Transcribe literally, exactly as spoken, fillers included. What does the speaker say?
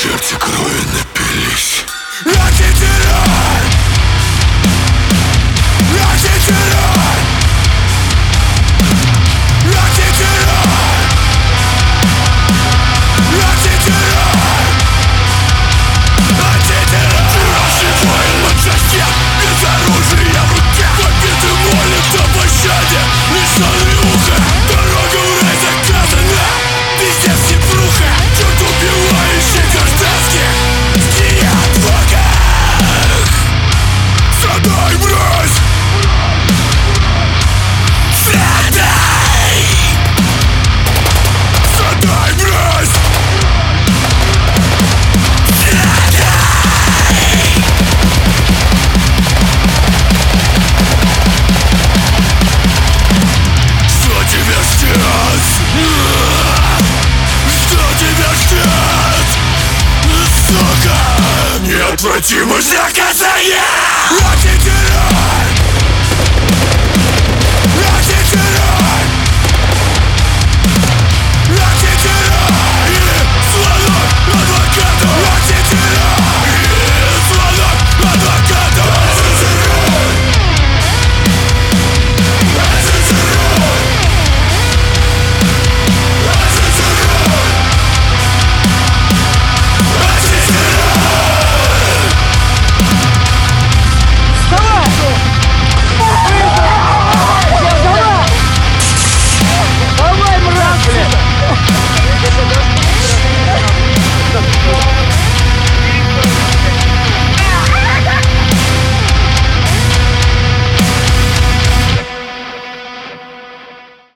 сердце крови напились. Антитеррор! Антитеррор! Антитеррор! Антитеррор! Антитеррор! Вчерашний воин в отчасти, без оружия в руке, побиты молит о пощаде, лишённый уха. Дорога в рай заказана, пиздец сепруха, чуть убивающий гражданских гниет в руках. Страдай, мразь! Страдай! Страдай, мразь! Что тебя ждет? Что тебя ждет? Сука! Неотвратимость наказания!